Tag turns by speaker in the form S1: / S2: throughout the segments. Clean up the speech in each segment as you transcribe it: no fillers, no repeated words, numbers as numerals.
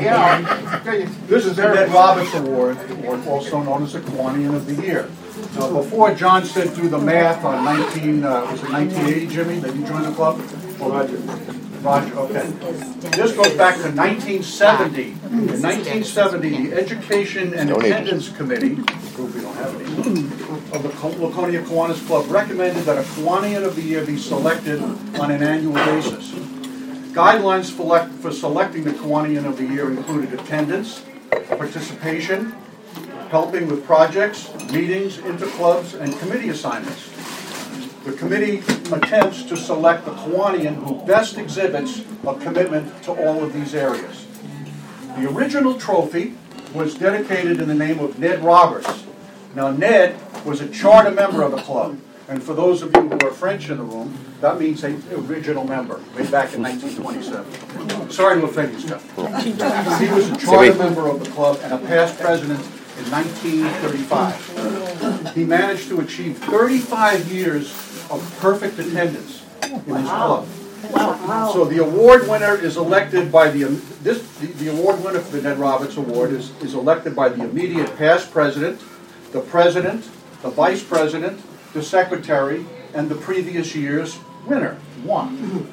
S1: This is the Ned Roberts Award, also known as the Kiwanian of the Year. Now, before John said do the math on 1980, Jimmy, that you joined the club? Roger, okay. This goes back to 1970. In 1970, the Education and Attendance Committee, group we don't have any, of the Laconia Kiwanis Club recommended that a Kiwanian of the Year be selected on an annual basis. Guidelines for selecting the Kiwanian of the Year included attendance, participation, helping with projects, meetings, interclubs, and committee assignments. The committee attempts to select the Kiwanian who best exhibits a commitment to all of these areas. The original trophy was dedicated in the name of Ned Roberts. Now, Ned was a charter member of the club, and for those of you who are French in the room, that means an original member, way back in 1927. Sorry to offend you, Scott. He was a charter member of the club and a past president in 1935. He managed to achieve 35 years of perfect attendance in his club. So the award winner is elected by the award winner for the Ned Roberts Award is elected by the immediate past president, the vice president, the secretary, and the previous year's winner. One.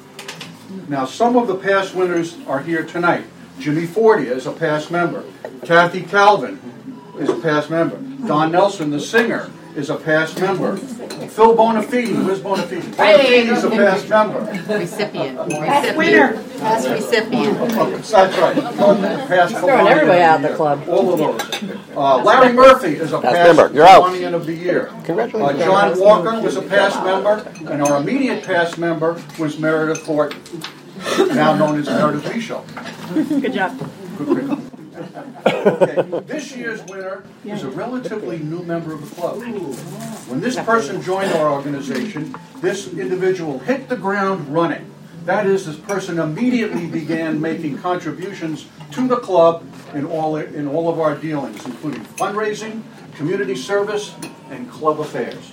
S1: Now, some of the past winners are here tonight. Jimmy Fordia is a past member. Kathy Calvin is a past member. Don Nelson, the singer, is a past member. Phil Bonafide, where's Bonafide? Bonafide is a past member.
S2: Recipient. Winner. Past recipient.
S1: That's right. Past
S3: throwing everybody out of the club.
S1: All of those. Larry Murphy is a past Kiwanian of the Year.
S4: Congratulations.
S1: John Walker was a past member, and our immediate past member was Meredith Thornton, now known as Meredith Michaud.
S3: Good job.
S1: Good. Okay. This year's winner is a relatively new member of the club. When this person joined our organization, this individual hit the ground running. That is, this person immediately began making contributions to the club in all of our dealings, including fundraising, community service, and club affairs.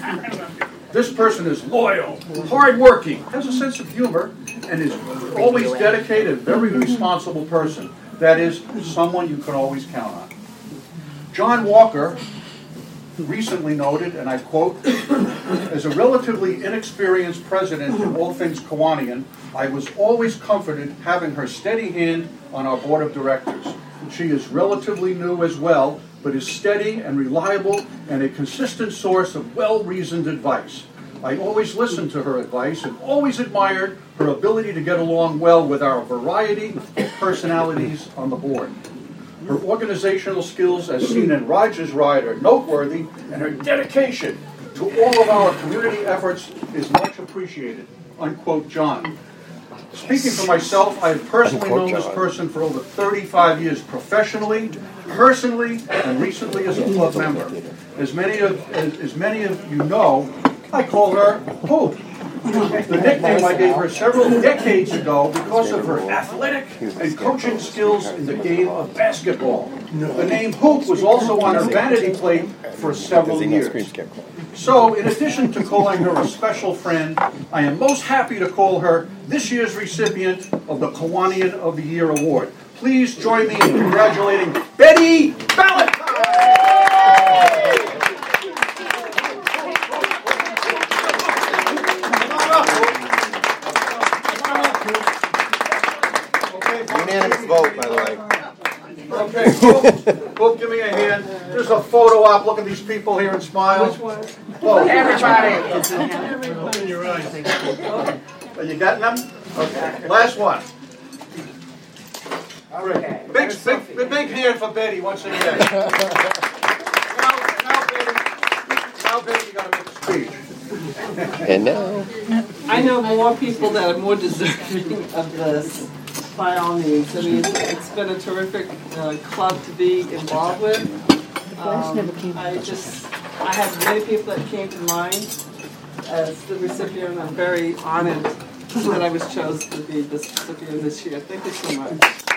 S1: This person is loyal, hardworking, has a sense of humor, and is always dedicated, very responsible person. That is, someone you can always count on. John Walker recently noted, and I quote, "As a relatively inexperienced president in all things Kiwanian, I was always comforted having her steady hand on our board of directors. She is relatively new as well, but is steady and reliable and a consistent source of well-reasoned advice. I always listened to her advice and always admired her ability to get along well with our variety of personalities on the board. Her organizational skills, as seen in Roger's Ride, are noteworthy, and her dedication to all of our community efforts is much appreciated." Unquote, John. Speaking for myself, I have personally known this person for over 35 years, professionally, personally, and recently as a club member. As many of you know, I call her Hope. The nickname I gave her several decades ago because of her athletic and coaching skills in the game of basketball. The name Hoop was also on her vanity plate for several years. So, in addition to calling her a special friend, I am most happy to call her this year's recipient of the Kiwanian of the Year Award. Please join me in congratulating Betty Ballantyne!
S4: Unanimous vote, by the way.
S1: Okay, Hope, give me a hand. There's a photo op. Look at these people here and smile. Which one? Oh, everybody. Open your eyes. Are you getting them? Okay. Last one. All right. Big hand for Betty once again. Now, Betty, you got to make a speech.
S4: And now,
S5: I know more people that are more deserving of this. By all means. I mean, it's been a terrific club to be involved with. I had many people that came to mind as the recipient. I'm very honored that I was chosen to be the recipient this year. Thank you so much.